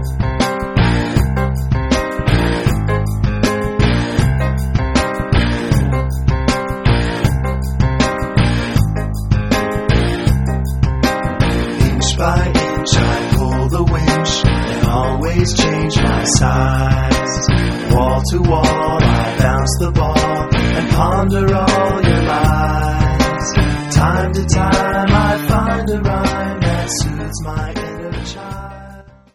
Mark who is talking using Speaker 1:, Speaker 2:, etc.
Speaker 1: By inch I pull the winch and always change my size. Wall to wall